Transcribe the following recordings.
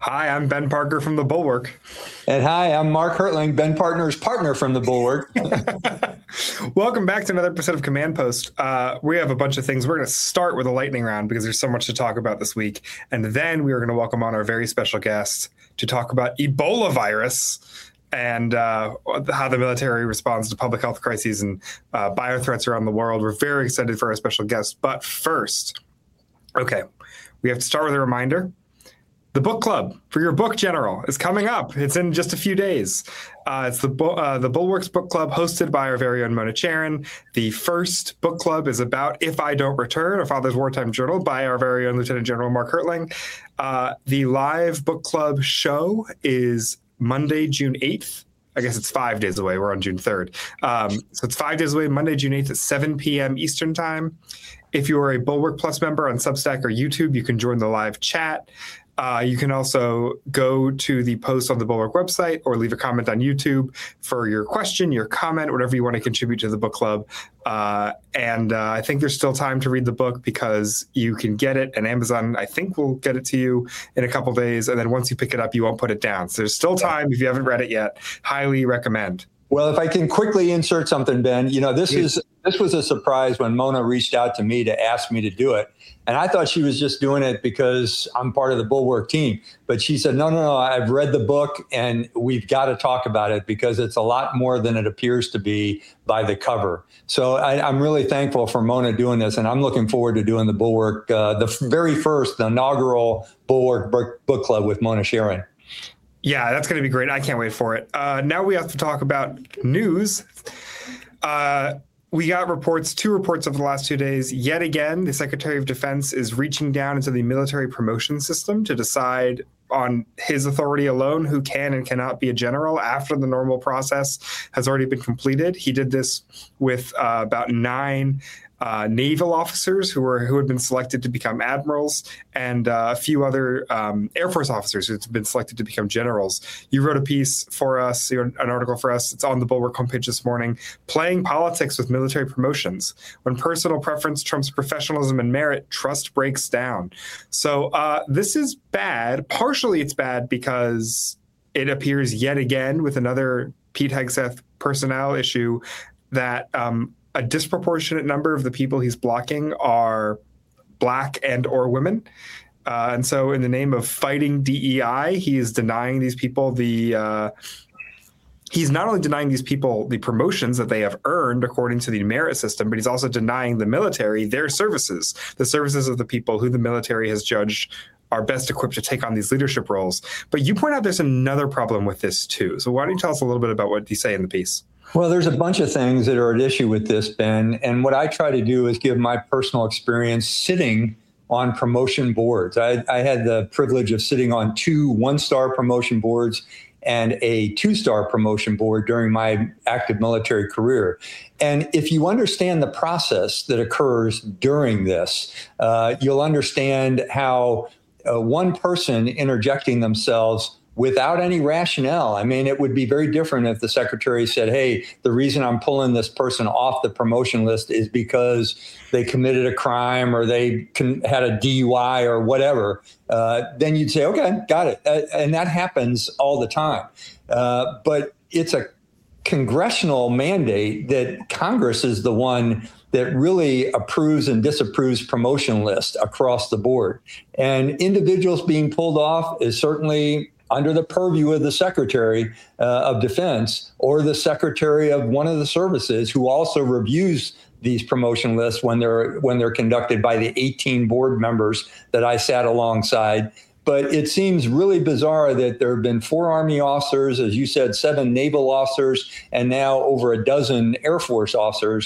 Hi, I'm Ben Parker from the Bulwark. And hi, I'm Mark Hertling, Ben Partner's partner from the Bulwark. Welcome back to another episode of Command Post. We have a bunch of things. We're going to start with a lightning round because there's so much to talk about this week. And then we are going to welcome on our very special guest to talk about Ebola virus and how the military responds to public health crises and bio threats around the world. We're very excited for our special guest. But first, okay, we have to start with a reminder. The book club for your book, General, is coming up. It's in just a few days. It's the Bulwark's book club hosted by our very own Mona Charen. The first book club is about If I Don't Return, A Father's Wartime Journal by our very own Lieutenant General Mark Hertling. The live book club show is Monday, June 8th. I guess it's 5 days away. We're on June 3rd. So it's 5 days away, Monday, June 8th at 7 p.m. Eastern Time. If you are a Bulwark Plus member on Substack or YouTube, you can join the live chat. You can also go to the post on the Bulwark website or leave a comment on YouTube for your question, your comment, whatever you want to contribute to the book club. And I think there's still time to read the book because you can get it, and Amazon, I think, will get it to you in a couple days. And then once you pick it up, you won't put it down. So there's still time if you haven't read it yet. Highly recommend. Well, if I can quickly insert something, Ben, this was a surprise when Mona reached out to me to ask me to do it. And I thought she was just doing it because I'm part of the Bulwark team. But she said, no, I've read the book and we've got to talk about it because it's a lot more than it appears to be by the cover. So I'm really thankful for Mona doing this. And I'm looking forward to doing the Bulwark, the inaugural Bulwark book club with Mona Charen. Yeah, that's going to be great. I can't wait for it. Now we have to talk about news. We got two reports over the last 2 days. Yet again, the Secretary of Defense is reaching down into the military promotion system to decide on his authority alone who can and cannot be a general after the normal process has already been completed. He did this with about 9 naval officers who had been selected to become admirals and a few other Air Force officers who had been selected to become generals. You wrote a piece for us, an article for us. It's on the Bulwark homepage this morning, Playing Politics with Military Promotions. When personal preference trumps professionalism and merit, trust breaks down. So this is bad. Partially it's bad because it appears yet again with another Pete Hegseth personnel issue that a disproportionate number of the people he's blocking are Black and or women. And so in the name of fighting DEI, he is denying these people he's not only denying these people the promotions that they have earned according to the merit system, but he's also denying the military their services, the services of the people who the military has judged are best equipped to take on these leadership roles. But you point out there's another problem with this too. So why don't you tell us a little bit about what you say in the piece? Well, there's a bunch of things that are at issue with this, Ben. And what I try to do is give my personal experience sitting on promotion boards. I had the privilege of sitting on 2 1-star promotion boards and a 2-star promotion board during my active military career. And if you understand the process that occurs during this, you'll understand how one person interjecting themselves without any rationale. I mean, it would be very different if the secretary said, hey, the reason I'm pulling this person off the promotion list is because they committed a crime or they had a DUI or whatever. Then you'd say, OK, got it. And that happens all the time. But it's a congressional mandate that Congress is the one that really approves and disapproves promotion lists across the board. And individuals being pulled off is certainly under the purview of the Secretary of Defense or the Secretary of one of the services who also reviews these promotion lists when they're conducted by the 18 board members that I sat alongside. But it seems really bizarre that there have been 4 Army officers, as you said, 7 naval officers, and now over a dozen Air Force officers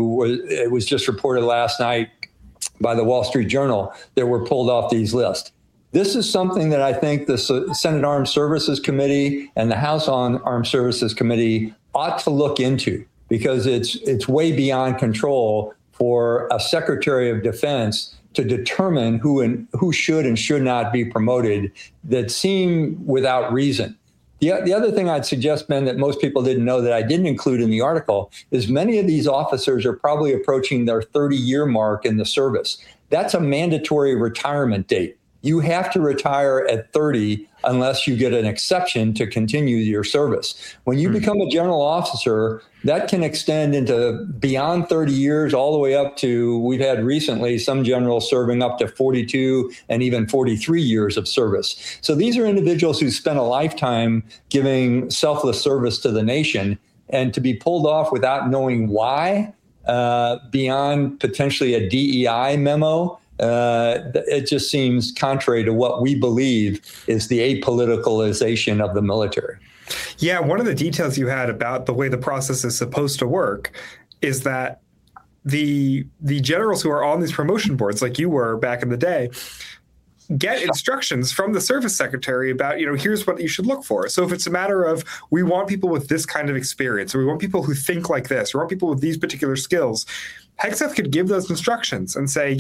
it was just reported last night by the Wall Street Journal that were pulled off these lists. This is something that I think the Senate Armed Services Committee and the House Armed Services Committee ought to look into because it's way beyond control for a Secretary of Defense to determine who should and should not be promoted that seem without reason. The other thing I'd suggest, Ben, that most people didn't know that I didn't include in the article is many of these officers are probably approaching their 30-year mark in the service. That's a mandatory retirement date. you have to retire at 30 unless you get an exception to continue your service. When you become a general officer, that can extend into beyond 30 years, all the way up to, we've had recently some generals serving up to 42 and even 43 years of service. So these are individuals who spent a lifetime giving selfless service to the nation, and to be pulled off without knowing why, beyond potentially a DEI memo, it just seems contrary to what we believe is the apoliticalization of the military. Yeah, one of the details you had about the way the process is supposed to work is that the generals who are on these promotion boards, like you were back in the day, get instructions from the service secretary about, here's what you should look for. So if it's a matter of, we want people with this kind of experience, or we want people who think like this, or we want people with these particular skills, Hegseth could give those instructions and say,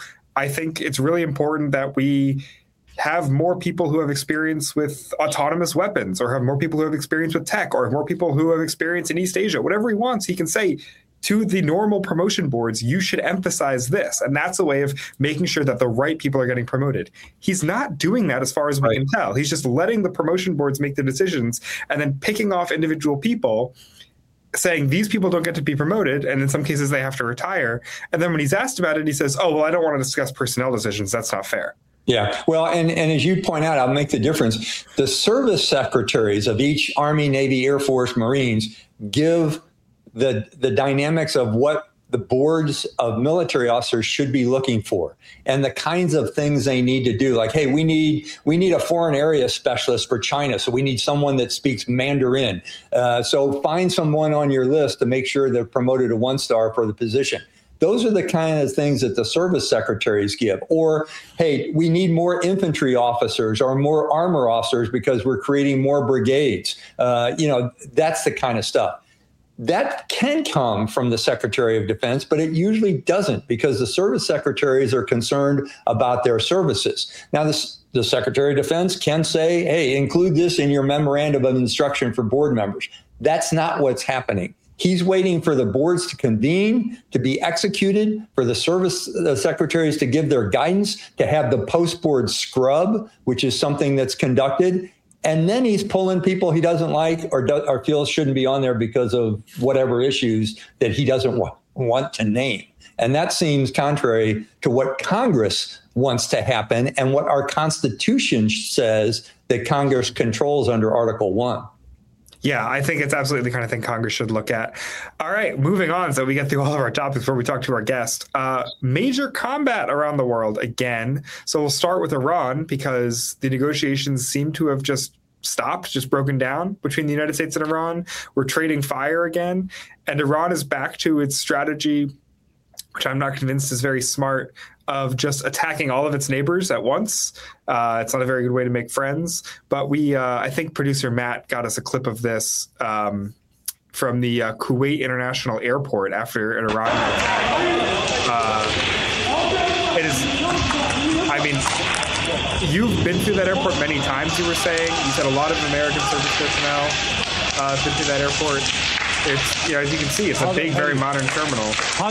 I think it's really important that we have more people who have experience with autonomous weapons, or have more people who have experience with tech, or more people who have experience in East Asia. Whatever he wants, he can say to the normal promotion boards, you should emphasize this. And that's a way of making sure that the right people are getting promoted. He's not doing that as far as we can tell. He's just letting the promotion boards make the decisions and then picking off individual people, saying these people don't get to be promoted, and in some cases they have to retire. And then when he's asked about it, he says, oh, well, I don't want to discuss personnel decisions. That's not fair. Yeah, well, and as you point out, I'll make the difference. The service secretaries of each Army, Navy, Air Force, Marines give the dynamics of what the boards of military officers should be looking for, and the kinds of things they need to do. Like, hey, we need a foreign area specialist for China, so we need someone that speaks Mandarin. So find someone on your list to make sure they're promoted to 1-star for the position. Those are the kind of things that the service secretaries give. Or, hey, we need more infantry officers or more armor officers because we're creating more brigades. That's the kind of stuff. That can come from the Secretary of Defense, but it usually doesn't, because the service secretaries are concerned about their services. Now, the Secretary of Defense can say, hey, include this in your memorandum of instruction for board members. That's not what's happening. He's waiting for the boards to convene, to be executed, for the service secretaries to give their guidance, to have the post-board scrub, which is something that's conducted. And then he's pulling people he doesn't like or feels shouldn't be on there because of whatever issues that he doesn't want to name. And that seems contrary to what Congress wants to happen and what our Constitution says that Congress controls under Article 1. Yeah, I think it's absolutely the kind of thing Congress should look at. All right, moving on. So we get through all of our topics before we talk to our guest. Major combat around the world again. So we'll start with Iran, because the negotiations seem to have just stopped, just broken down between the United States and Iran. We're trading fire again. And Iran is back to its strategy, which I'm not convinced is very smart, of just attacking all of its neighbors at once. It's not a very good way to make friends. But I think producer Matt got us a clip of this from the Kuwait International Airport after an Iran attack. It is, I mean, you've been through that airport many times, you were saying. You said a lot of American service personnel have been through that airport. It's, as you can see, it's a big, very modern terminal.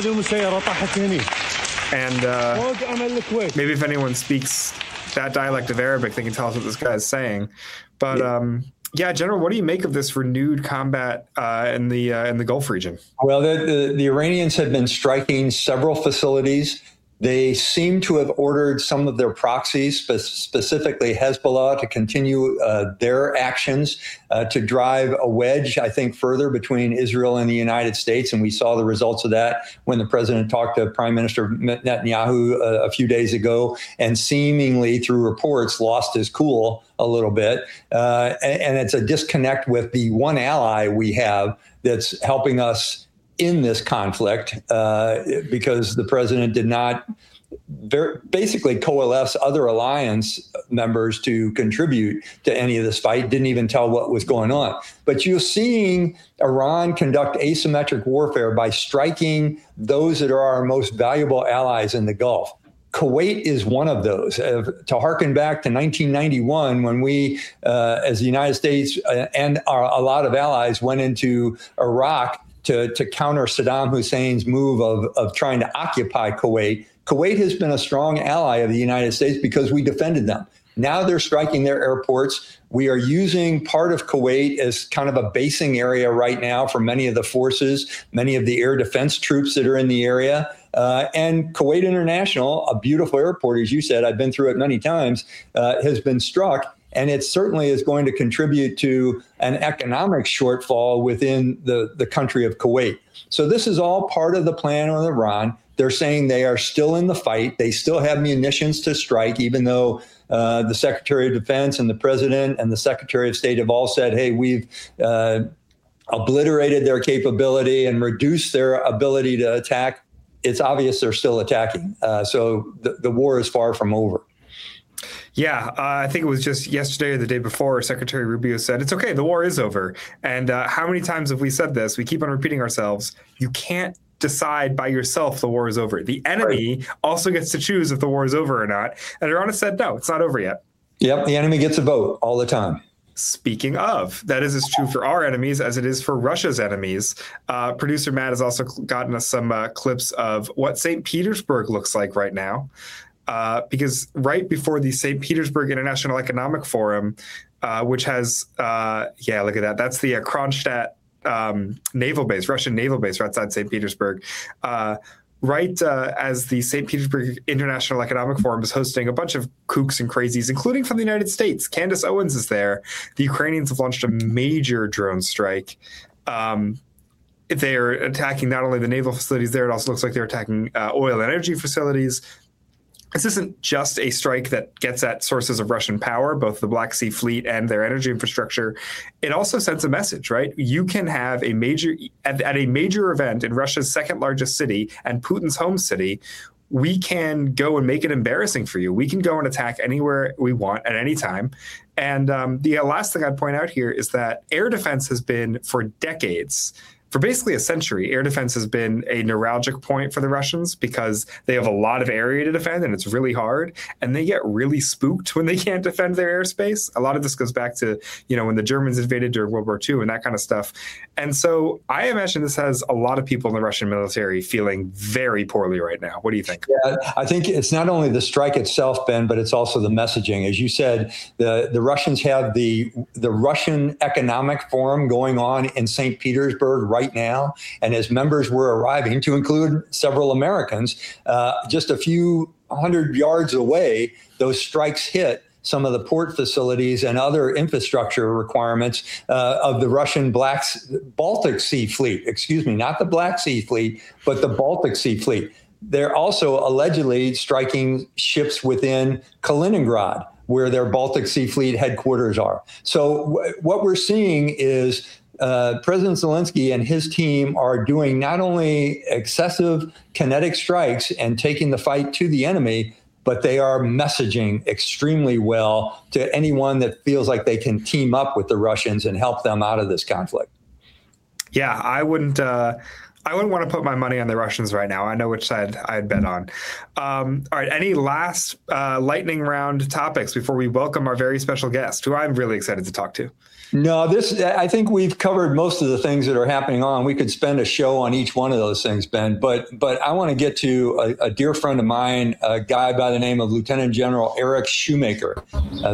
And maybe if anyone speaks that dialect of Arabic, they can tell us what this guy is saying. But General, what do you make of this renewed combat in the Gulf region? Well, the Iranians have been striking several facilities. They seem to have ordered some of their proxies, specifically Hezbollah, to continue their actions to drive a wedge, I think, further between Israel and the United States. And we saw the results of that when the president talked to Prime Minister Netanyahu a few days ago, and seemingly, through reports, lost his cool a little bit. And it's a disconnect with the one ally we have that's helping us in this conflict, because the president did not basically coalesce other alliance members to contribute to any of this fight, didn't even tell what was going on. But you're seeing Iran conduct asymmetric warfare by striking those that are our most valuable allies in the Gulf. Kuwait is one of those. To harken back to 1991, when we, as the United States and a lot of allies, went into Iraq to counter Saddam Hussein's move of trying to occupy Kuwait, Kuwait has been a strong ally of the United States because we defended them. Now they're striking their airports. We are using part of Kuwait as kind of a basing area right now for many of the forces, many of the air defense troops that are in the area. And Kuwait International, a beautiful airport, as you said, I've been through it many times, has been struck. And it certainly is going to contribute to an economic shortfall within the country of Kuwait. So this is all part of the plan with Iran. They're saying they are still in the fight. They still have munitions to strike, even though the Secretary of Defense and the President and the Secretary of State have all said, hey, we've obliterated their capability and reduced their ability to attack. It's obvious they're still attacking. So the war is far from over. Yeah, I think it was just yesterday or the day before, Secretary Rubio said, it's okay, the war is over. And how many times have we said this? We keep on repeating ourselves. You can't decide by yourself the war is over. The enemy also gets to choose if the war is over or not. And Iran has said, no, it's not over yet. Yep, the enemy gets a vote all the time. Speaking of, that is as true for our enemies as it is for Russia's enemies. Producer Matt has also gotten us some clips of what St. Petersburg looks like right now. Because right before the St. Petersburg International Economic Forum, which has, look at that. That's the Kronstadt naval base, Russian naval base right outside St. Petersburg. As the St. Petersburg International Economic Forum is hosting a bunch of kooks and crazies, including from the United States. Candace Owens is there. The Ukrainians have launched a major drone strike. They are attacking not only the naval facilities there, it also looks like they're attacking oil and energy facilities. This isn't just a strike that gets at sources of Russian power, both the Black Sea Fleet and their energy infrastructure. It also sends a message, right? You can have a major at a major event in Russia's second largest city and Putin's home city. We can go and make it embarrassing for you. We can go and attack anywhere we want at any time. And the last thing I'd point out here is that air defense has been for decades. For basically a century, air defense has been a neuralgic point for the Russians because they have a lot of area to defend and it's really hard. And they get really spooked when they can't defend their airspace. A lot of this goes back to, when the Germans invaded during World War II and that kind of stuff. And so I imagine this has a lot of people in the Russian military feeling very poorly right now. What do you think? Yeah, I think it's not only the strike itself, Ben, but it's also the messaging. As you said, the Russians have the Russian Economic Forum going on in St. Petersburg right now. And as members were arriving, to include several Americans, just a few hundred yards away, those strikes hit some of the port facilities and other infrastructure requirements of the Russian Baltic Sea Fleet. Excuse me, not the Black Sea Fleet, but the Baltic Sea Fleet. They're also allegedly striking ships within Kaliningrad, where their Baltic Sea Fleet headquarters are. So what we're seeing is President Zelensky and his team are doing not only excessive kinetic strikes and taking the fight to the enemy, but they are messaging extremely well to anyone that feels like they can team up with the Russians and help them out of this conflict. Yeah, I wouldn't want to put my money on the Russians right now. I know which side I'd bet on. All right. Any last lightning round topics before we welcome our very special guest, who I'm really excited to talk to? No, I think we've covered most of the things that are happening on. We could spend a show on each one of those things, Ben. But I want to get to a dear friend of mine, a guy by the name of Lieutenant General Eric Schoomaker.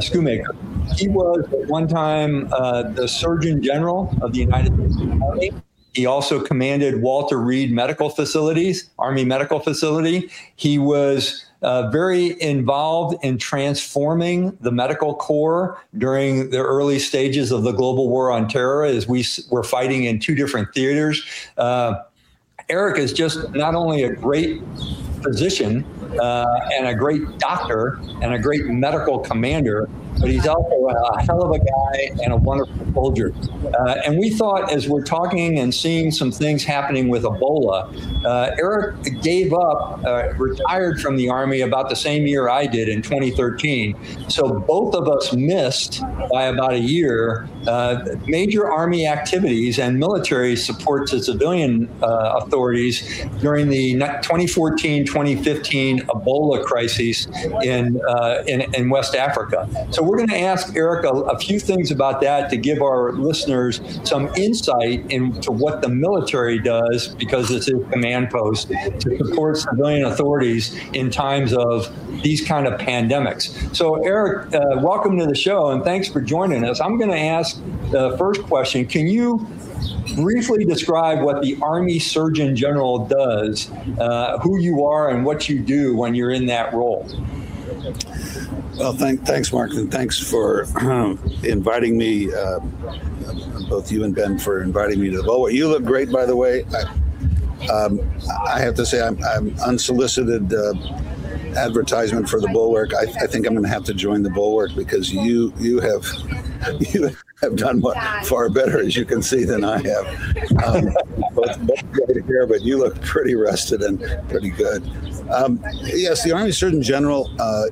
He was at one time the Surgeon General of the United States Army. He also commanded Walter Reed Medical Facilities, Army Medical Facility. He was very involved in transforming the medical corps during the early stages of the global war on terror as we were fighting in two different theaters. Eric is just not only a great physician and a great doctor and a great medical commander, but he's also a hell of a guy and a wonderful soldier. And we thought, as we're talking and seeing some things happening with Ebola, Eric gave up, retired from the Army about the same year I did in 2013. So both of us missed by about a year major Army activities and military support to civilian authorities during the 2014-2015 Ebola crises in West Africa. So we're going to ask Eric a few things about that to give our listeners some insight into what the military does, because it's a command post to support civilian authorities in times of these kind of pandemics. So Eric, welcome to the show and thanks for joining us. I'm going to ask the first question. Can you briefly describe what the Army Surgeon General does, who you are and what you do when you're in that role? Well, thanks, Mark, and thanks for inviting me, both you and Ben, for inviting me to the Bulwark. You look great, by the way. I have to say, I'm unsolicited advertisement for the Bulwark. I think I'm going to have to join the Bulwark because you have done far better, as you can see, than I have. Both great hair, but you look pretty rested and pretty good. Yes, the Army Surgeon General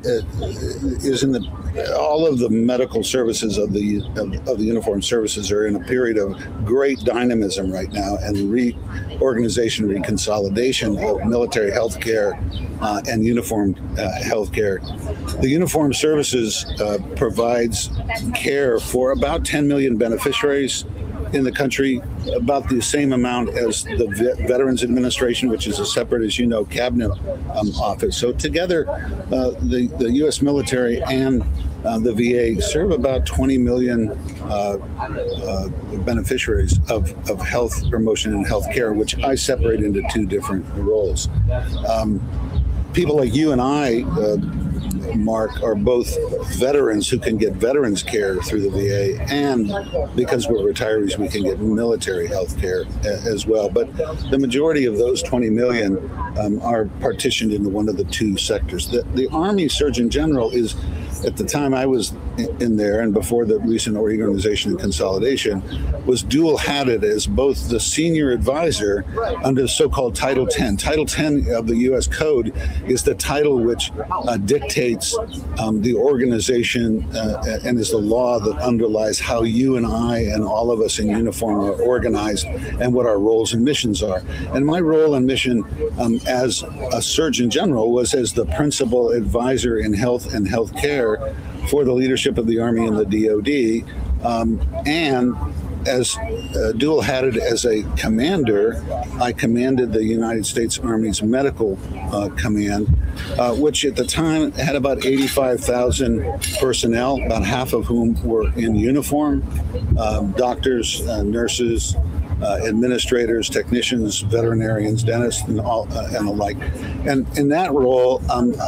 is in all of the medical services of the uniformed services are in a period of great dynamism right now, and reorganization, reconsolidation of military health care and uniformed health care. The uniformed services provides care for about 10 million beneficiaries in the country, about the same amount as the Veterans Administration, which is a separate, as you know, cabinet office. So together, the U.S. military and the VA serve about 20 million beneficiaries of health promotion and health care, which I separate into two different roles. People like you and I, Mark, are both veterans who can get veterans care through the VA, and because we're retirees, we can get military health care as well. But the majority of those 20 million are partitioned into one of the two sectors. The Army Surgeon General is, at the time I was in there and before the recent reorganization and consolidation, was dual-hatted as both the senior advisor under the so-called Title 10. Title 10 of the U.S. Code is the title which dictates the organization and is the law that underlies how you and I and all of us in uniform are organized and what our roles and missions are. And my role and mission as a Surgeon General was as the principal advisor in health and health care for the leadership of the Army and the DoD, and as dual-hatted as a commander, I commanded the United States Army's medical command, which at the time had about 85,000 personnel, about half of whom were in uniform, doctors, nurses, administrators, technicians, veterinarians, dentists, and the like. And in that role,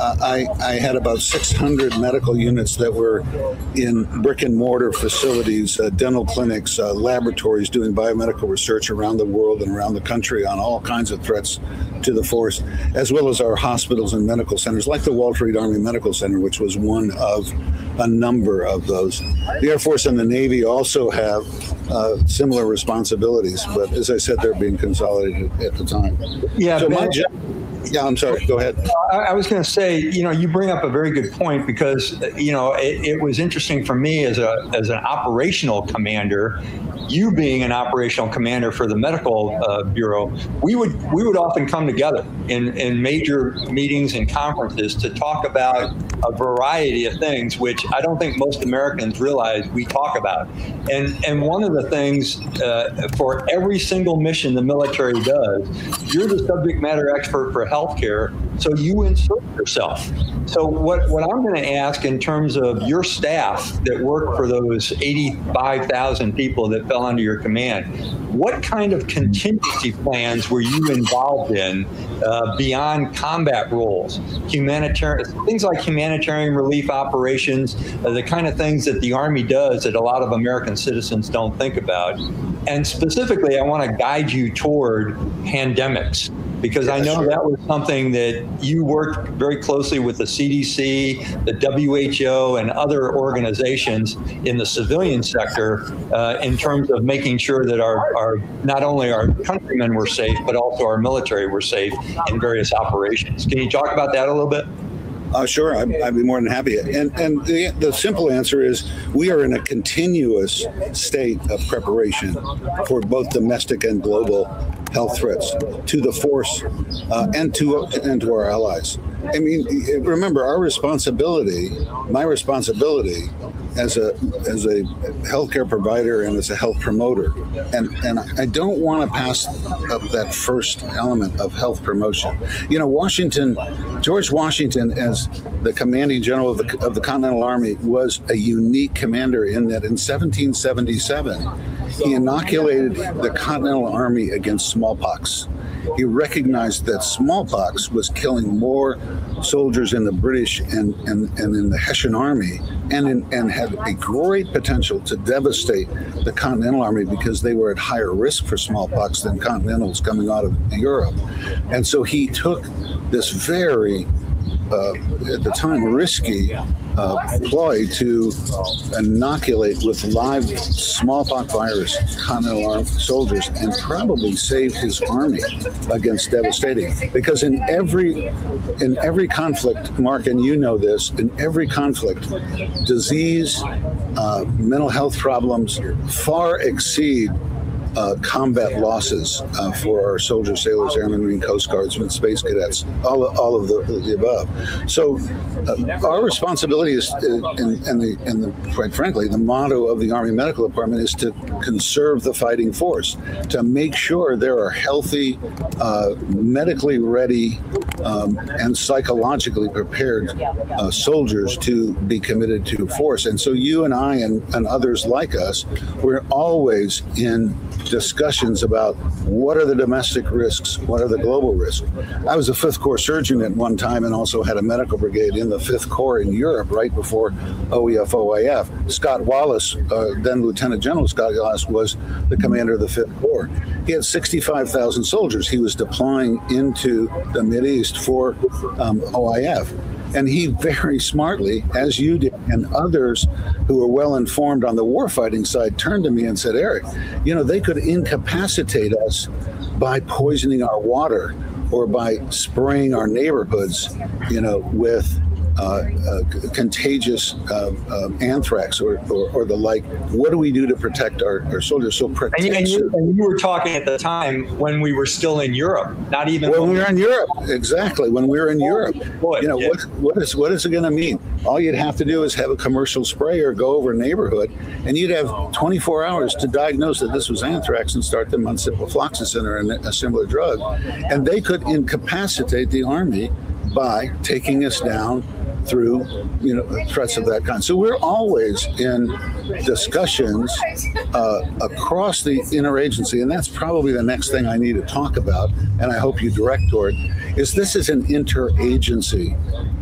I had about 600 medical units that were in brick and mortar facilities, dental clinics, laboratories doing biomedical research around the world and around the country on all kinds of threats to the force, as well as our hospitals and medical centers, like the Walter Reed Army Medical Center, which was one of a number of those. The Air Force and the Navy also have similar responsibilities, but as I said, they're being consolidated at the time. Yeah. So yeah, I'm sorry. Go ahead. I was going to say, you bring up a very good point because, it was interesting for me as an operational commander, you being an operational commander for the medical bureau, we would often come together in major meetings and conferences to talk about a variety of things, which I don't think most Americans realize we talk about. And one of the things for every single mission the military does, you're the subject matter expert for healthcare, so you insert yourself. So what I'm going to ask in terms of your staff that work for those 85,000 people that fell under your command, what kind of contingency plans were you involved in beyond combat roles? Humanitarian things like humanitarian relief operations, the kind of things that the Army does that a lot of American citizens don't think about. And specifically, I want to guide you toward pandemics, because I know that was something that you worked very closely with the CDC, the WHO, and other organizations in the civilian sector in terms of making sure that our not only our countrymen were safe, but also our military were safe in various operations. Can you talk about that a little bit? Sure, I'd be more than happy. And the simple answer is we are in a continuous state of preparation for both domestic and global health threats to the force and to our allies. I mean, remember our responsibility, my responsibility as a healthcare provider and as a health promoter, and I don't want to pass up that first element of health promotion. You know, George Washington, as the commanding general of the Continental Army, was a unique commander in that in 1777 he inoculated the Continental Army against smallpox. He recognized that smallpox was killing more soldiers in the British and in the Hessian Army, and had a great potential to devastate the Continental Army because they were at higher risk for smallpox than Continentals coming out of Europe. And so he took this very, at the time, risky ploy to inoculate with live smallpox virus Continental Army soldiers and probably saved his army against devastating. Because in every conflict, Mark, and you know this, in every conflict, disease, mental health problems far exceed combat losses for our soldiers, sailors, airmen, Marine, Coast Guardsmen, Space Cadets, all of the above. So our responsibility is, and quite frankly, the motto of the Army Medical Department is to conserve the fighting force, to make sure there are healthy, medically ready, and psychologically prepared soldiers to be committed to force. And so you and I and others like us, we're always in discussions about what are the domestic risks, what are the global risks. I was a 5th Corps surgeon at one time and also had a medical brigade in the 5th Corps in Europe right before OEF, OIF. Scott Wallace, then Lieutenant General Scott Wallace, was the commander of the 5th Corps. He had 65,000 soldiers he was deploying into the Mideast for OIF. And he very smartly, as you did, and others who were well informed on the warfighting side, turned to me and said, Eric, you know, they could incapacitate us by poisoning our water or by spraying our neighborhoods, you know, with contagious anthrax or the like. What do we do to protect our soldiers? So protection. And you were talking at the time when we were still in Europe, not even when we were in Europe. Exactly, when we were in Europe. Boy, you know, yeah. What is it going to mean? All you'd have to do is have a commercial sprayer go over a neighborhood, and you'd have 24 hours to diagnose that this was anthrax and start them on ciprofloxacin or a similar drug, and they could incapacitate the Army by taking us down through, you know, threats of that kind. So we're always in discussions across the interagency, and that's probably the next thing I need to talk about, and I hope you direct toward, is this is an interagency,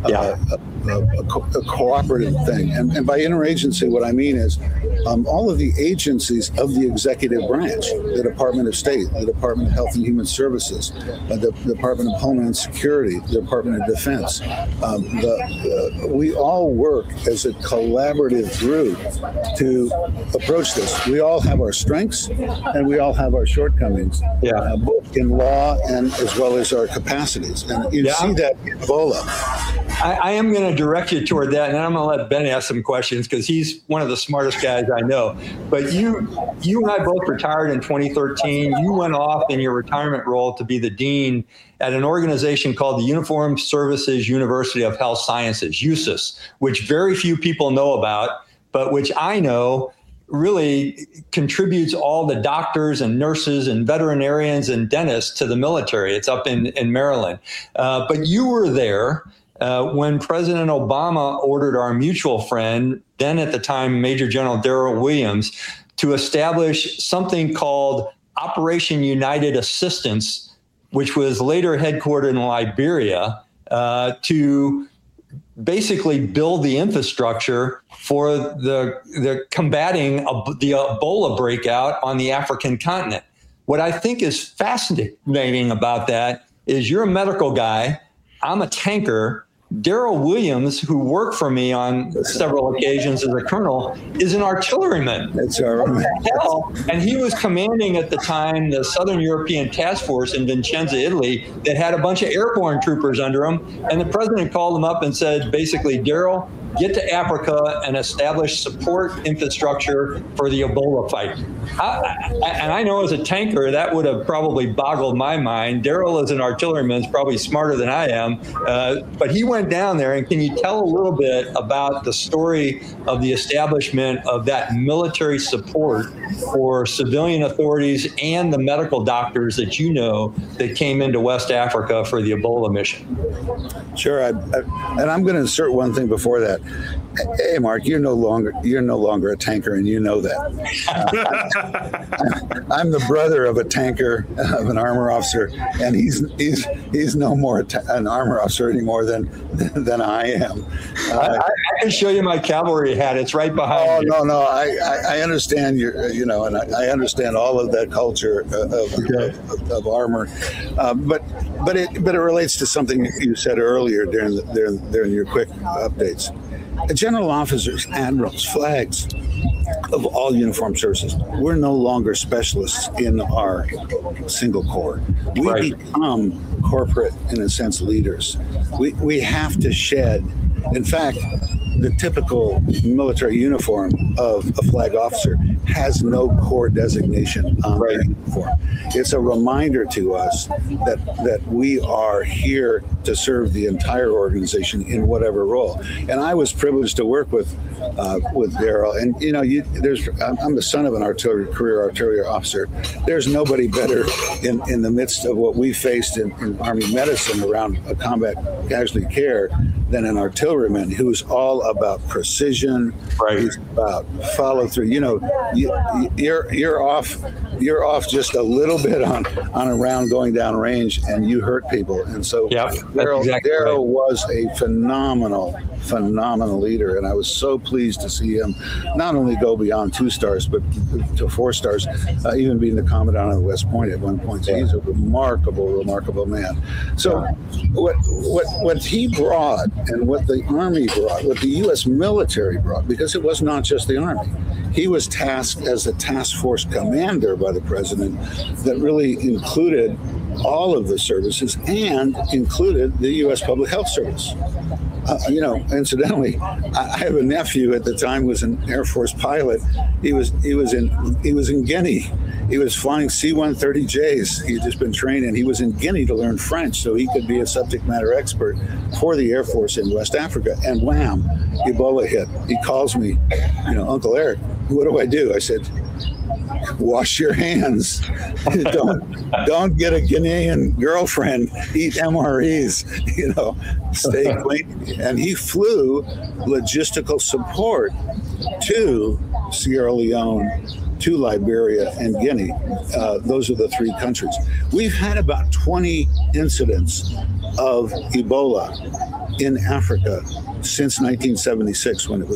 a cooperative thing. And by interagency, what I mean is all of the agencies of the executive branch, the Department of State, the Department of Health and Human Services, the Department of Homeland Security, the Department of Defense, we all work as a collaborative group to approach this. We all have our strengths and we all have our shortcomings, both in law and as well as our capacities. And you see that in Ebola. I am going to direct you toward that, and I'm going to let Ben ask some questions because he's one of the smartest guys I know. But you and I both retired in 2013. You went off in your retirement role to be the dean at an organization called the Uniformed Services University of Health Sciences, USUS, which very few people know about, but which I know really contributes all the doctors and nurses and veterinarians and dentists to the military. It's up in Maryland. But you were there when President Obama ordered our mutual friend, then at the time Major General Daryl Williams, to establish something called Operation United Assistance, which was later headquartered in Liberia, to basically build the infrastructure for the combating the Ebola breakout on the African continent. What I think is fascinating about that is you're a medical guy, I'm a tanker. Daryl Williams, who worked for me on several occasions as a colonel, is an artilleryman. That's all right. And he was commanding at the time the Southern European Task Force in Vicenza, Italy, that had a bunch of airborne troopers under him. And the president called him up and said, basically, Daryl, get to Africa and establish support infrastructure for the Ebola fight. And I know as a tanker, that would have probably boggled my mind. Daryl, as an artilleryman, is probably smarter than I am. But he went down there. And can you tell a little bit about the story of the establishment of that military support for civilian authorities and the medical doctors that you know that came into West Africa for the Ebola mission? Sure, and I'm going to insert one thing before that. Hey, Mark, you're no longer a tanker, and you know that. I'm the brother of a tanker, of an armor officer, and he's no more an armor officer anymore than I am. I can show you my cavalry hat. It's right behind you. No. I understand and I understand all of that culture of armor, but it relates to something you said earlier during your quick updates. General officers, admirals, flags of all uniformed services, we're no longer specialists in our single corps. We become corporate, in a sense, leaders. We have to shed. In fact, the typical military uniform of a flag officer has no corps designation on the uniform. It's a reminder to us that we are here to serve the entire organization in whatever role. And I was privileged to work with Daryl. And I'm the son of an career artillery officer. There's nobody better in the midst of what we faced in Army medicine around combat casualty care than an artilleryman who's all about precision. He's about follow through. You're off just a little bit on a round going down range, and you hurt people. And so Daryl was a phenomenal leader, and I was so pleased to see him not only go beyond 2 stars but to 4 stars, even being the commandant of West Point at one point. So he's a remarkable man. So what he brought and what the Army brought, what the U.S. military brought, because it was not just the Army. He was tasked as a task force commander by the president that really included all of the services and included the U.S. Public Health Service. Incidentally, I have a nephew at the time was an Air Force pilot. He was in Guinea. He was flying C-130Js. He had just been trained, and he was in Guinea to learn French so he could be a subject matter expert for the Air Force in West Africa. And wham, Ebola hit. He calls me, Uncle Eric, what do I do? I said, wash your hands. Don't get a Guinean girlfriend. Eat MREs. Stay clean. And he flew logistical support to Sierra Leone, to Liberia, and Guinea. Those are the 3 countries. We've had about 20 incidents of Ebola in Africa since 1976, when it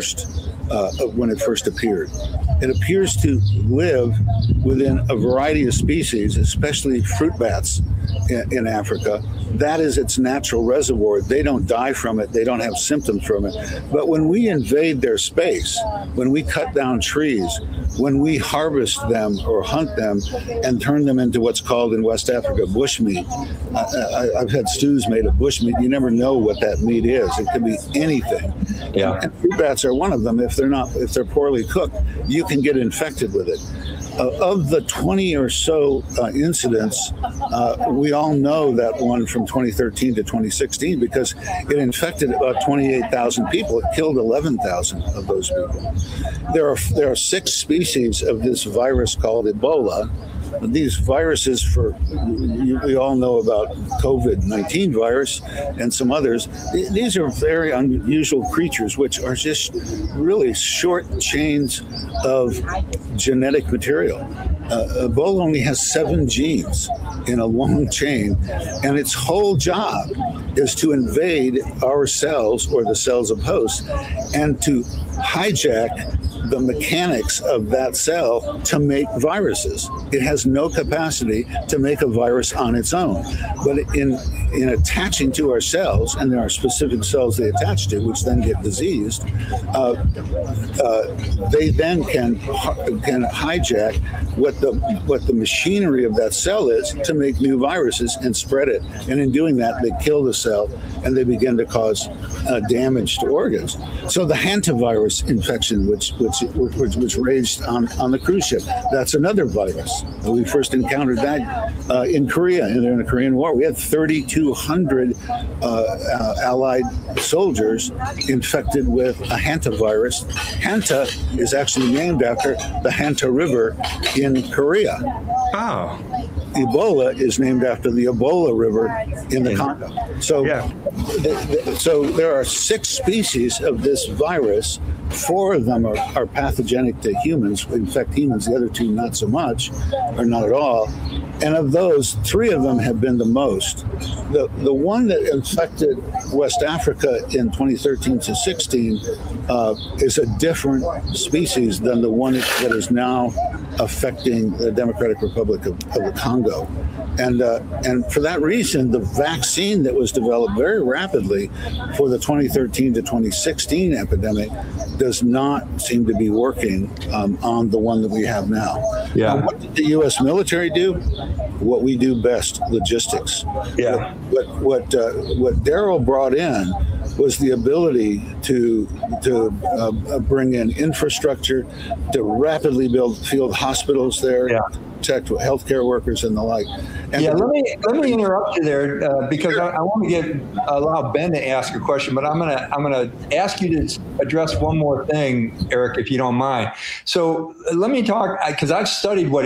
first appeared. It appears to live within a variety of species, especially fruit bats in Africa. That is its natural reservoir. They don't die from it. They don't have symptoms from it. But when we invade their space, when we cut down trees, when we harvest them or hunt them and turn them into what's called in West Africa bushmeat. I've had stews made of bushmeat. You never know what that meat is. It could be anything. Yeah. And fruit bats are one of them. If they're poorly cooked, you can get infected with it. Of the 20 or so incidents, we all know that one from 2013 to 2016 because it infected about 28,000 people. It killed 11,000 of those people. There are 6 species of this virus called Ebola. These viruses, we all know about COVID-19 virus and some others. These are very unusual creatures, which are just really short chains of genetic material. Ebola only has 7 genes in a long chain, and its whole job is to invade our cells or the cells of hosts and to hijack the mechanics of that cell to make viruses. It has no capacity to make a virus on its own. But in attaching to our cells, and there are specific cells they attach to, which then get diseased, they then can hijack what the machinery of that cell is to make new viruses and spread it. And in doing that, they kill the cell and they begin to cause damage to organs. So the hantavirus infection, which raged on the cruise ship, that's another virus. We first encountered that in Korea, in the Korean War. We had 3,200 Allied soldiers infected with a hantavirus. Hanta is actually named after the Hanta River in Korea. Oh. Ebola is named after the Ebola River in the Congo. So, so there are 6 species of this virus. 4 of them are pathogenic to humans, infect humans. The other 2 not so much, or not at all. And of those, 3 of them have been the most. The one that infected West Africa in 2013 to 16 is a different species than the one that is now affecting the Democratic Republic of the Congo. And for that reason, the vaccine that was developed very rapidly for the 2013 to 2016 epidemic does not seem to be working on the one that we have now. Yeah. Now, what did the U.S. military do? What we do best, logistics. Yeah. What Darrell brought in was the ability to bring in infrastructure, to rapidly build field hospitals there, protect healthcare workers and the like. And let me interrupt you there because I want to allow Ben to ask a question, but I'm gonna ask you to address one more thing, Eric, if you don't mind. So let me talk, because I've studied what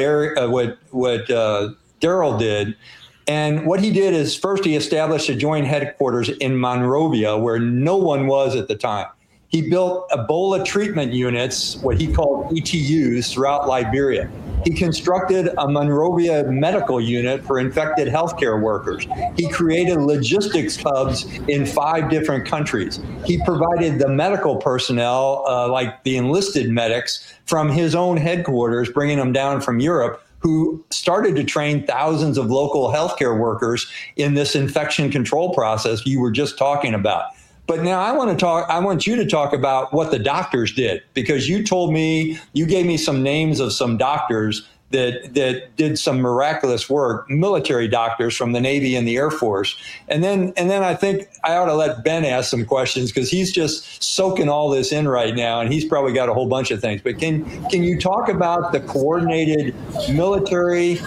Darrell did. And what he did is first he established a joint headquarters in Monrovia where no one was at the time. He built Ebola treatment units, what he called ETUs, throughout Liberia. He constructed a Monrovia medical unit for infected healthcare workers. He created logistics hubs in 5 different countries. He provided the medical personnel, like the enlisted medics, from his own headquarters, bringing them down from Europe, who started to train thousands of local healthcare workers in this infection control process you were just talking about. But now I want you to talk about what the doctors did, because you gave me some names of some doctors that did some miraculous work, military doctors from the Navy and the Air Force. And then I think I ought to let Ben ask some questions, because he's just soaking all this in right now, and he's probably got a whole bunch of things. But can you talk about the coordinated military,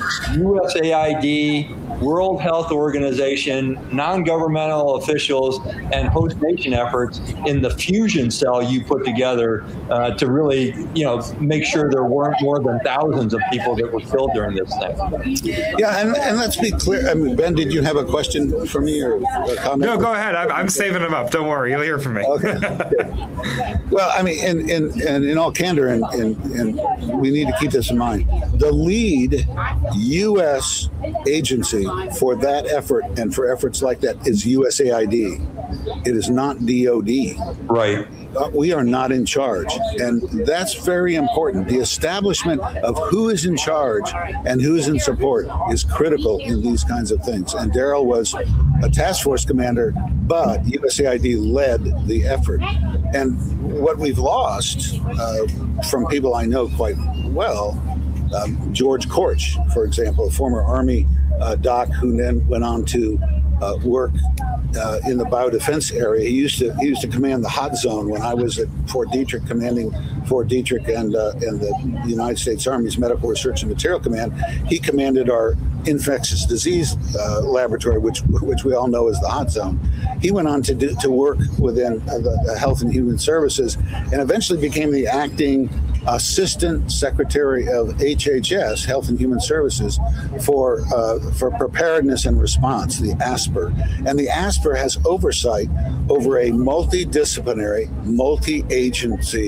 USAID, World Health Organization, non-governmental officials, and host nation efforts in the fusion cell you put together to really, make sure there weren't more than thousands of people that were killed during this thing? Yeah, and let's be clear. I mean, Ben, did you have a question for me or a comment? No, go ahead. I'm saving them up. Don't worry, you'll hear from me. Okay. Well, I mean, in all candor, and we need to keep this in mind, the lead U.S. agency for that effort and for efforts like that is USAID. It is not DOD. Right. We are not in charge, and that's very important. The establishment of who is in charge and who is in support is critical in these kinds of things. And Darrell was a task force commander, but USAID led the effort. And what we've lost from people I know quite well, George Korch, for example, a former Army doc who then went on to work in the biodefense area. He used to command the hot zone when I was at Fort Detrick, commanding Fort Detrick and the United States Army's Medical Research and Material Command. He commanded our infectious disease laboratory, which we all know as the hot zone. He went on to work within the Health and Human Services, and eventually became the acting Assistant Secretary of HHS, Health and Human Services, for preparedness and response, the ASPR. And the ASPR has oversight over a multidisciplinary, multi-agency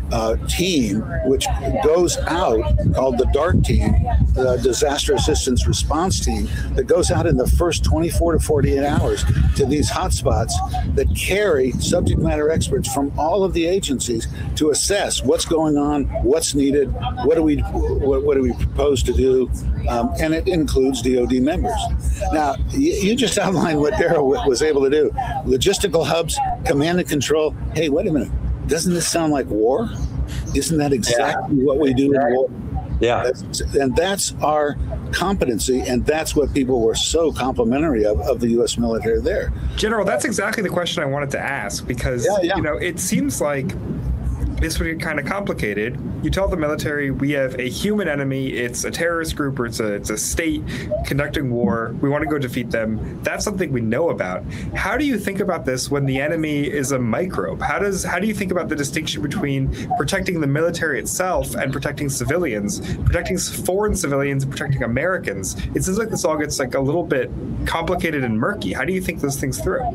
team, which goes out, called the DART team, the Disaster Assistance Response Team, that goes out in the first 24 to 48 hours to these hotspots that carry subject matter experts from all of the agencies to assess what's going on, what's needed, what do we propose to do, and it includes DoD members. Now, you just outlined what Darrell was able to do. Logistical hubs, command and control. Hey, wait a minute. Doesn't this sound like war? Isn't that exactly what we do in war? Yeah. And that's our competency, and that's what people were so complimentary of the U.S. military there. General, that's exactly the question I wanted to ask, because it seems like this would get kind of complicated. You tell the military, we have a human enemy, it's a terrorist group, or it's a state conducting war, we want to go defeat them. That's something we know about. How do you think about this when the enemy is a microbe? How do you think about the distinction between protecting the military itself and protecting civilians, protecting foreign civilians and protecting Americans? It seems like this all gets like a little bit complicated and murky. How do you think those things through?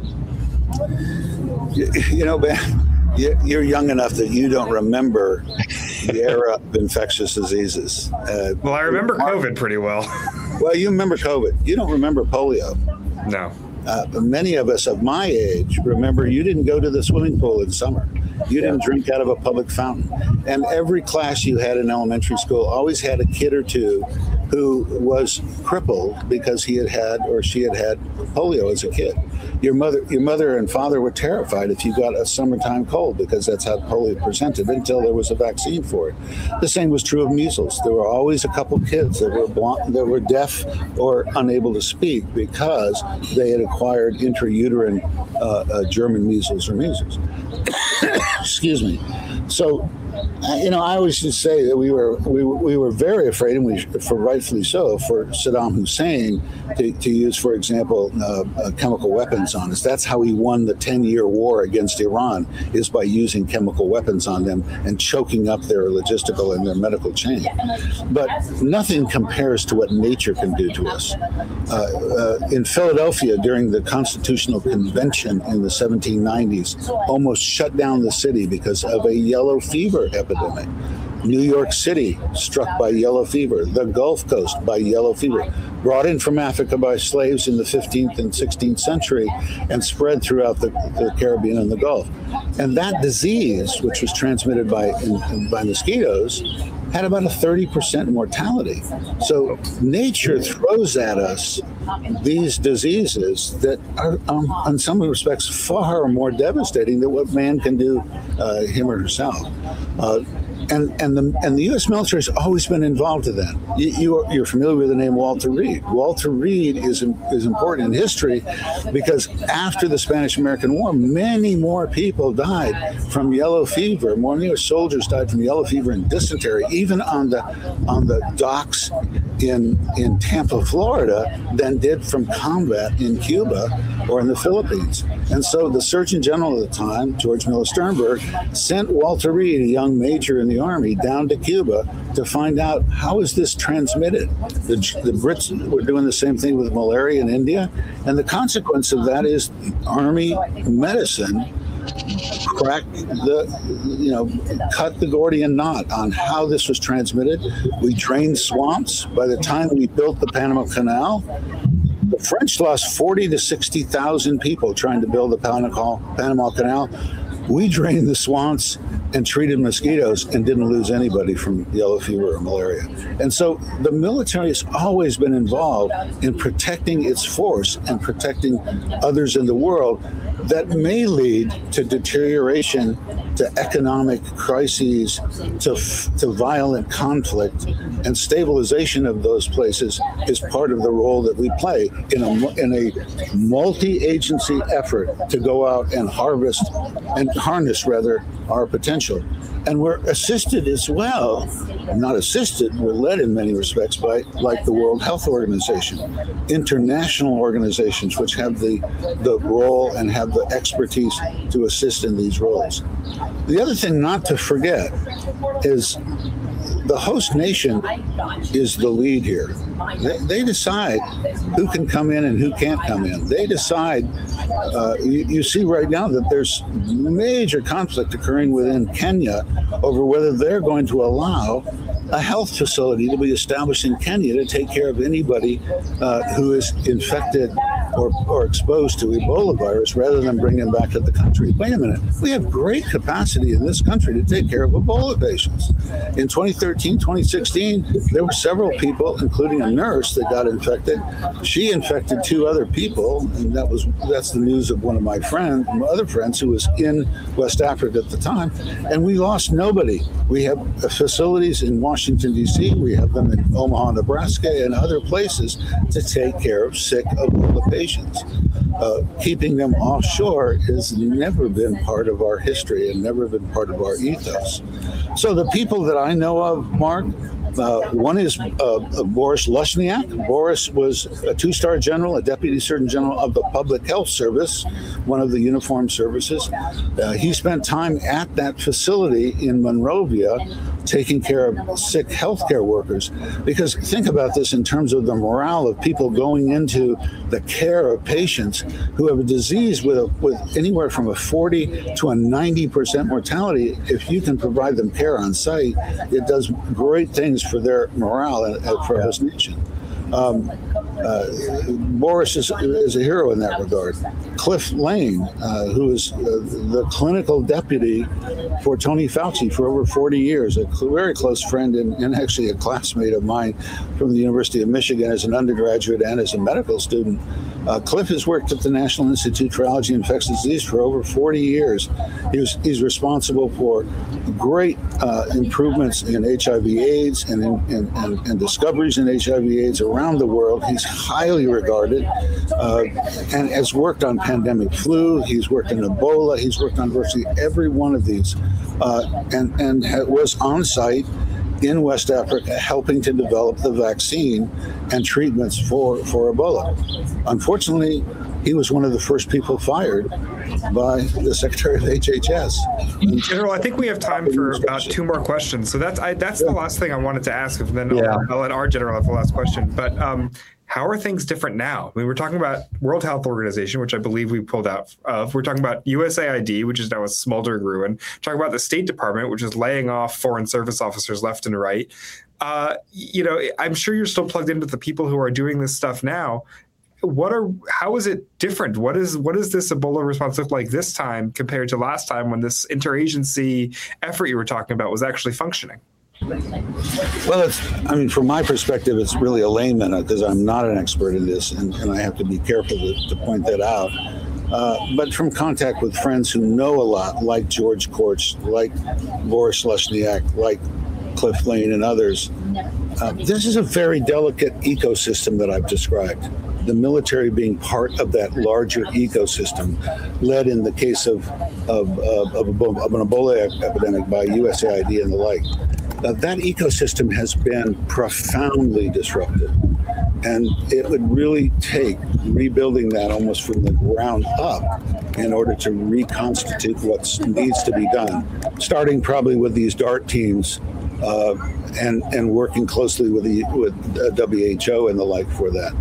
Ben, you're young enough that you don't remember the era of infectious diseases. Well, I remember COVID pretty well. Well, you remember COVID. You don't remember polio. No. Many of us of my age remember you didn't go to the swimming pool in summer. You didn't drink out of a public fountain. And every class you had in elementary school always had a kid or two who was crippled because he had or she had polio as a kid. Your mother and father were terrified if you got a summertime cold, because that's how polio presented until there was a vaccine for it. The same was true of measles. There were always a couple kids that were deaf or unable to speak because they had acquired intrauterine German measles or measles. Excuse me. So, I always just say that we were very afraid, and for rightfully so, for Saddam Hussein to use, for example, chemical weapons on us. That's how he won the 10-year war against Iran, is by using chemical weapons on them and choking up their logistical and their medical chain. But nothing compares to what nature can do to us. In Philadelphia, during the Constitutional Convention in the 1790s, almost shut down the city because of a yellow fever epidemic. New York City struck by yellow fever. The Gulf Coast by yellow fever, brought in from Africa by slaves in the 15th and 16th century and spread throughout the Caribbean and the Gulf. And that disease, which was transmitted by mosquitoes, had about a 30% mortality. So nature throws at us these diseases that are, in some respects, far more devastating than what man can do him or herself. And the U.S. military has always been involved in that. You're familiar with the name Walter Reed. Walter Reed is important in history because after the Spanish-American War, many more people died from yellow fever. More soldiers died from yellow fever and dysentery, even on the docks in Tampa, Florida, than did from combat in Cuba or in the Philippines. And so the Surgeon General at the time, George Miller Sternberg, sent Walter Reed, a young major in the Army, down to Cuba to find out how is this transmitted. The Brits were doing the same thing with malaria in India, and the consequence of that is Army medicine cut the Gordian knot on how this was transmitted. We drained swamps. By the time we built the Panama Canal, the French lost 40 to 60,000 people trying to build the Panama Canal. We drained the swamps and treated mosquitoes and didn't lose anybody from yellow fever or malaria. And so the military has always been involved in protecting its force and protecting others in the world that may lead to deterioration, to economic crises, to violent conflict, and stabilization of those places is part of the role that we play in a multi-agency effort to go out and harness our potential. And we're assisted as well, not assisted, we're led in many respects by, like the World Health Organization, international organizations which have the role and have the expertise to assist in these roles. The other thing not to forget is the host nation is the lead here. They decide who can come in and who can't come in. They decide. You see right now that there's major conflict occurring within Kenya over whether they're going to allow a health facility to be established in Kenya to take care of anybody who is infected or exposed to Ebola virus rather than bring them back to the country. Wait a minute. We have great capacity in this country to take care of Ebola patients. In 2013, 2016, there were several people, including a nurse, that got infected. She infected 2 other people, and that's the news of one of my other friends who was in West Africa at the time, and we lost nobody. We have facilities in Washington, D.C., we have them in Omaha, Nebraska, and other places to take care of sick Ebola patients. Keeping them offshore has never been part of our history and never been part of our ethos. So the people that I know of, Mark, one is Boris Lushniak. Boris was a 2-star general, a deputy surgeon general of the Public Health Service, one of the uniformed services. He spent time at that facility in Monrovia taking care of sick healthcare workers. Because think about this in terms of the morale of people going into the care of patients who have a disease with anywhere from a 40 to a 90% mortality. If you can provide them care on site, it does great things for their morale and for his nation. Boris is a hero in that regard. Cliff Lane, who is the clinical deputy for Tony Fauci for over 40 years, a very close friend and actually a classmate of mine from the University of Michigan as an undergraduate and as a medical student. Cliff has worked at the National Institute for Allergy and Infectious Disease for over 40 years. He's responsible for great improvements in HIV/AIDS and discoveries in HIV/AIDS around the world. He's highly regarded and has worked on pandemic flu. He's worked on Ebola. He's worked on virtually every one of these and was on site in West Africa helping to develop the vaccine and treatments for Ebola. Unfortunately, he was one of the first people fired by the Secretary of HHS. General, I think we have time for about 2 more questions. So that's the last thing I wanted to ask, and then I'll let our general have the last question. But how are things different now? I mean, we're talking about World Health Organization, which I believe we pulled out of. We're talking about USAID, which is now a smoldering ruin. We're talking about the State Department, which is laying off foreign service officers left and right. I'm sure you're still plugged into the people who are doing this stuff now. How is it different? What is this Ebola response look like this time compared to last time when this interagency effort you were talking about was actually functioning? Well, from my perspective, it's really a layman because I'm not an expert in this, and I have to be careful to point that out. But from contact with friends who know a lot, like George Korch, like Boris Lushniak, like Cliff Lane and others, this is a very delicate ecosystem that I've described. The military being part of that larger ecosystem, led in the case of an Ebola epidemic by USAID and the like. That ecosystem has been profoundly disrupted. And it would really take rebuilding that almost from the ground up in order to reconstitute what needs to be done, starting probably with these DART teams and working closely with WHO and the like for that.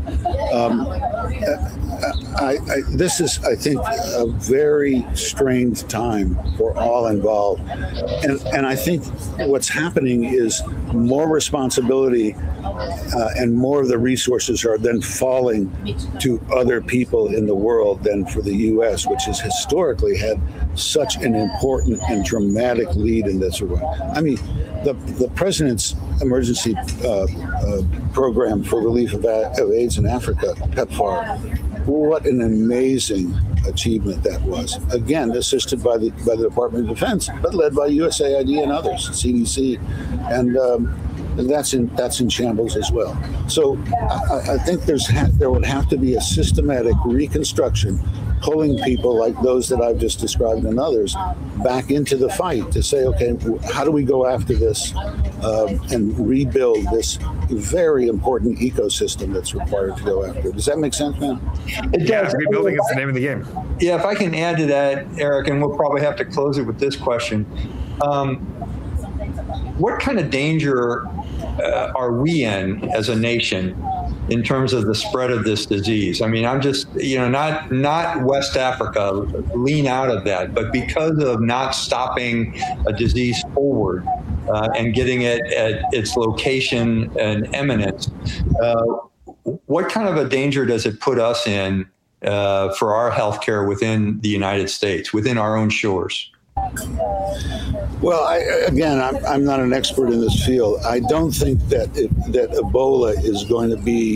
This is, I think, a very strained time for all involved. And I think what's happening is more responsibility and more of the resources are then falling to other people in the world than for the U.S., which has historically had such an important and dramatic lead in this regard. I mean, the president's emergency program for relief of AIDS in Africa, PEPFAR, what an amazing achievement that was. Again, assisted by the Department of Defense, but led by USAID and others, CDC, and that's in shambles as well. So I think there would have to be a systematic reconstruction, pulling people like those that I've just described and others back into the fight to say, okay, how do we go after this and rebuild this very important ecosystem that's required to go after? Does that make sense, man? It does. Rebuilding is the name of the game. Yeah, if I can add to that, Eric, and we'll probably have to close it with this question. what kind of danger are we in as a nation in terms of the spread of this disease? I mean, I'm just, not West Africa, lean out of that, but because of not stopping a disease forward and getting it at its location and eminence, what kind of a danger does it put us in for our healthcare within the United States, within our own shores? Well, I'm not an expert in this field. I don't think that Ebola is going to be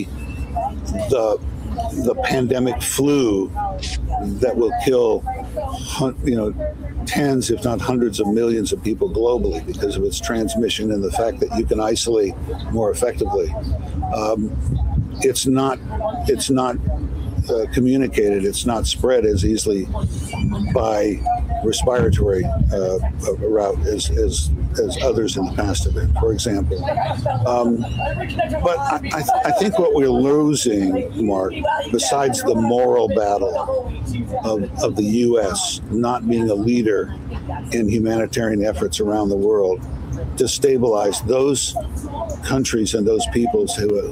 the pandemic flu that will kill, tens, if not hundreds of millions of people globally because of its transmission and the fact that you can isolate more effectively. It's not communicated. It's not spread as easily by respiratory route as others in the past have been, for example. But I think what we're losing, Mark, besides the moral battle of the U.S. not being a leader in humanitarian efforts around the world, to stabilize those countries and those peoples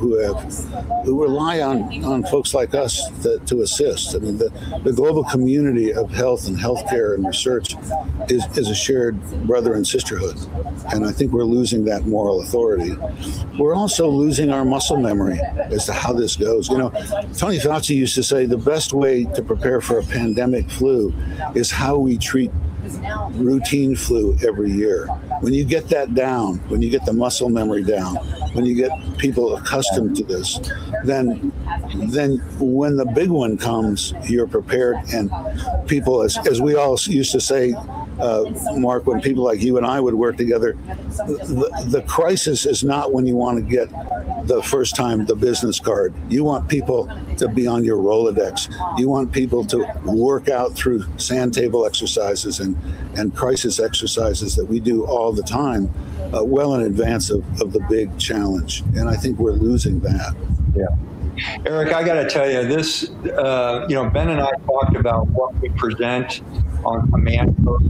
who rely on folks like us to assist. I mean, the global community of health and healthcare and research is a shared brother and sisterhood, and I think we're losing that moral authority. We're also losing our muscle memory as to how this goes. Tony Fauci used to say the best way to prepare for a pandemic flu is how we treat routine flu every year. When you get that down, when you get the muscle memory down, when you get people accustomed to this, then when the big one comes, you're prepared. And people, as we all used to say, Mark, when people like you and I would work together, the crisis is not when you want to get the first time the business card. You want people to be on your Rolodex. You want people to work out through sand table exercises and crisis exercises that we do all the time, well in advance of the big challenge. And I think we're losing that. Yeah. Eric, I got to tell you, this, Ben and I talked about what we present on Command Post,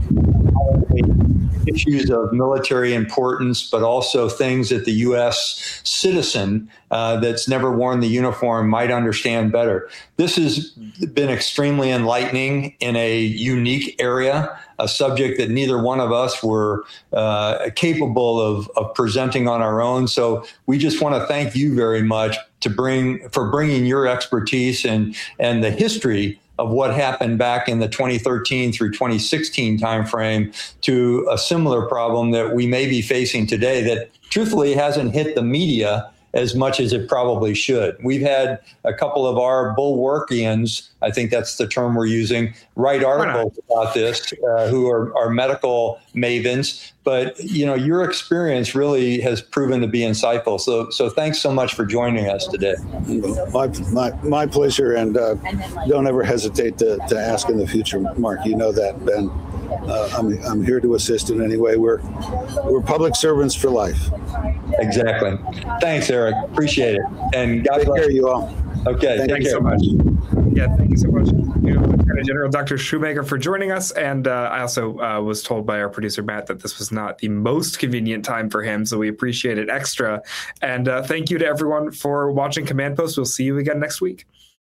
issues of military importance, but also things that the U.S. citizen that's never worn the uniform might understand better. This has been extremely enlightening in a unique area, a subject that neither one of us were capable of presenting on our own. So we just want to thank you very much for bringing your expertise and the history of what happened back in the 2013 through 2016 timeframe to a similar problem that we may be facing today that truthfully hasn't hit the media as much as it probably should. We've had a couple of our Bulwarkians, I think that's the term we're using, write articles about this, who are medical mavens. But your experience really has proven to be insightful. So thanks so much for joining us today. My pleasure, and don't ever hesitate to ask in the future, Mark. You know that, Ben. I'm here to assist in any way. We're public servants for life. Exactly. Thanks, Eric. Appreciate it. And God bless. Take care, you all. Okay. Thank you so much. Yeah, thank you so much, Lieutenant General Dr. Shoemaker, for joining us. And I also was told by our producer, Matt, that this was not the most convenient time for him. So we appreciate it extra. And thank you to everyone for watching Command Post. We'll see you again next week.